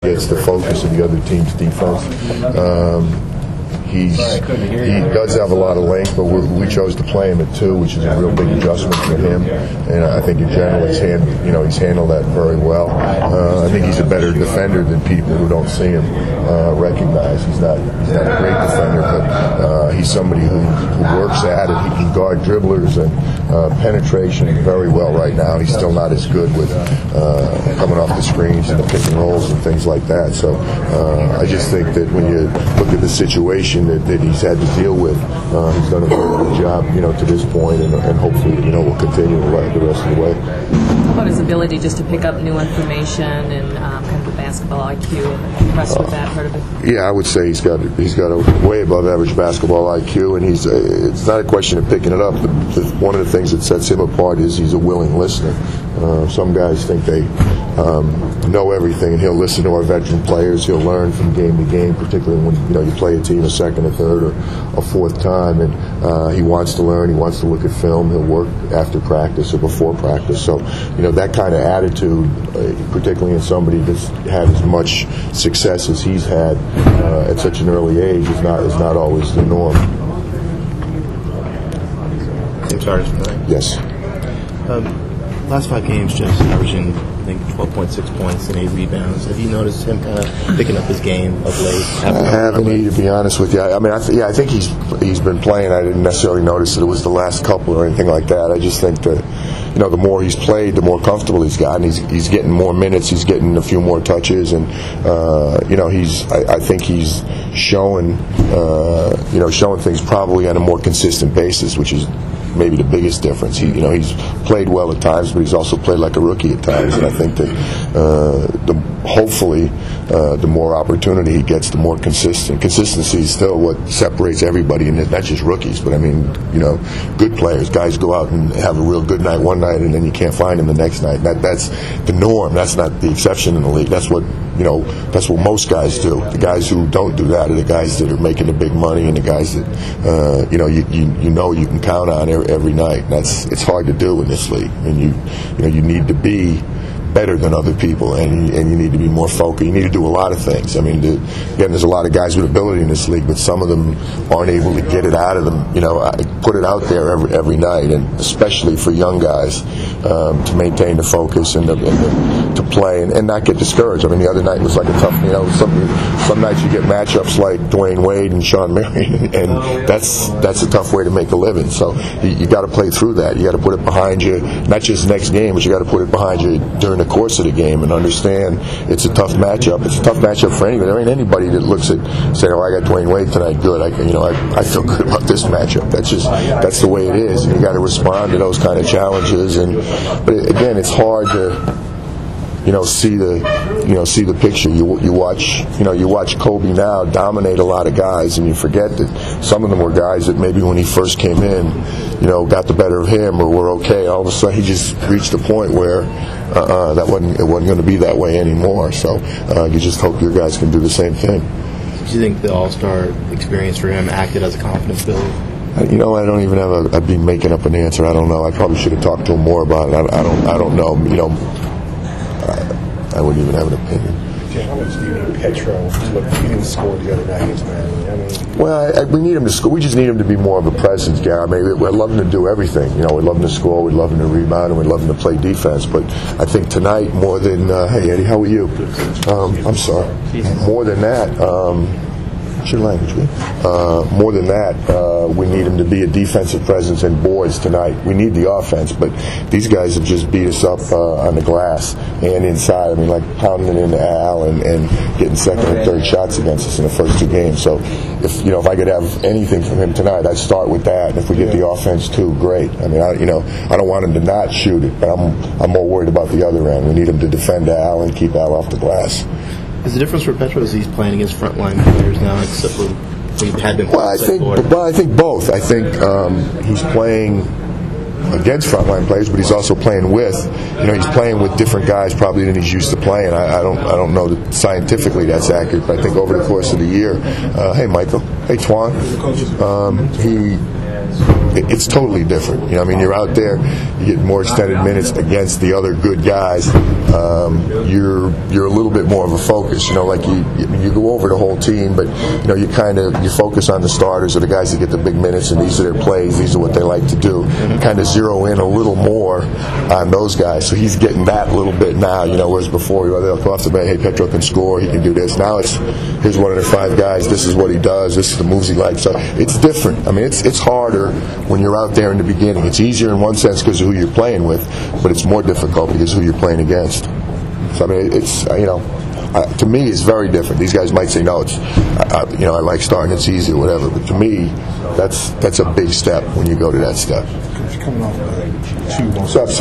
Gets the focus of the other team's defense. He does have a lot of length, but we chose to play him at 2, which is a real big adjustment for him. And I think in general he's handled that very well. I think he's a better defender than people who don't see him recognize. He's not a great defender, but he's somebody who works at it. He can guard dribblers and penetration very well right now. He's still not as good with coming off the screens and the pick and rolls and things like that. So I just think that when you look at the situation that he's had to deal with, he's done a very good job, to this point, and hopefully, will continue the rest of the way. How about his ability just to pick up new information and kind of the basketball IQ? Impressed with that part of it? Yeah, I would say he's got a way above average basketball IQ, and it's not a question of picking it up. One of the things that sets him apart is he's a willing listener. Some guys think they know everything, and he'll listen to our veteran players. He'll learn from game to game, particularly when you play a team a second, a third, or a fourth time, and he wants to learn. He wants to look at film. He'll work after practice or before practice. So that kind of attitude, particularly in somebody that's had as much success as he's had at such an early age, is not always the norm. Same charge for that? Yes. Last 5 games, just averaging, I think, 12.6 points and 8 rebounds. Have you noticed him kind of picking up his game of late? I haven't, to be honest with you. I mean, I think he's been playing. I didn't necessarily notice that it was the last couple or anything like that. I just think that, the more he's played, the more comfortable he's gotten. He's getting more minutes. He's getting a few more touches, and I think he's showing things probably on a more consistent basis, which is maybe the biggest difference. He's played well at times, but he's also played like a rookie at times. And I think that hopefully the more opportunity he gets, the more consistent. Consistency is still what separates everybody, and not just rookies, but I mean, good players. Guys go out and have a real good night one night, and then you can't find them the next night. That's the norm. That's not the exception in the league. That's what most guys do. The guys who don't do that are the guys that are making the big money, and the guys that you can count on every night. It's hard to do in this league. I mean, you need to be better than other people, and you need to be more focused. You need to do a lot of things. I mean, again, there's a lot of guys with ability in this league, but some of them aren't able to get it out of them. Put it out there every night, and especially for young guys to maintain the focus and to play and not get discouraged. I mean, the other night was like a tough. Some nights you get matchups like Dwayne Wade and Sean Marion, and that's a tough way to make a living. So you got to play through that. You got to put it behind you, not just next game, but you got to put it behind you during the course of the game, and understand it's a tough matchup. It's a tough matchup for anybody. There ain't anybody that looks at saying, "Oh, I got Dwayne Wade tonight. Good. I feel good about this matchup." That's the way it is, and you got to respond to those kind of challenges. But again, it's hard to see the picture. You watch Kobe now dominate a lot of guys, and you forget that some of them were guys that maybe when he first came in, got the better of him or were okay. All of a sudden, he just reached a point where it wasn't going to be that way anymore. So you just hope your guys can do the same thing. Do you think the All-Star experience for him acted as a confidence builder? I don't even have I'd be making up an answer. I don't know. I probably should have talked to him more about it. I don't know. I wouldn't even have an opinion. How much do you need Petro to look? He didn't score the other night against Miami. Well, we need him to score. We just need him to be more of a presence, Gary. I mean, we'd love him to do everything. We'd love him to score, we'd love him to rebound, and we'd love him to play defense. But I think tonight, more than hey Eddie, how are you? I'm sorry. More than that. What's your language, man? More than that, we need him to be a defensive presence and boards tonight. We need the offense, but these guys have just beat us up on the glass and inside. I mean, like pounding into Al and getting second and third shots against us in the first 2 games. So, if I could have anything from him tonight, I'd start with that. And if we get the offense too, great. I mean, I don't want him to not shoot it, but I'm more worried about the other end. We need him to defend Al and keep Al off the glass. Is the difference for Petro is he's playing against frontline players now, except for when he had been? I think both. I think he's playing against frontline players, but he's also playing with. He's playing with different guys probably than he's used to playing. I don't know that scientifically that's accurate, but I think over the course of the year, hey Michael, hey Twan, he it's totally different. You know, I mean, you're out there, you get more extended minutes against the other good guys. You're a little bit more of a focus. You know, like you go over the whole team, but you know, you focus on the starters or the guys that get the big minutes, and these are their plays. These are what they like to do. Kind of zero in a little more on those guys. So he's getting that a little bit now. You know, whereas before they'll come off the bat, hey, Petro can score, he can do this. Now it's here's one of the 5 guys. This is what he does. This is the moves he likes. So it's different. I mean, it's harder when you're out there in the beginning. It's easier in one sense because of who you're playing with, but it's more difficult because of who you're playing against. So I mean, it's to me, it's very different. These guys might say, no, it's I like starting. It's easy or whatever. But to me, that's a big step when you go to that step. Coming off 2 So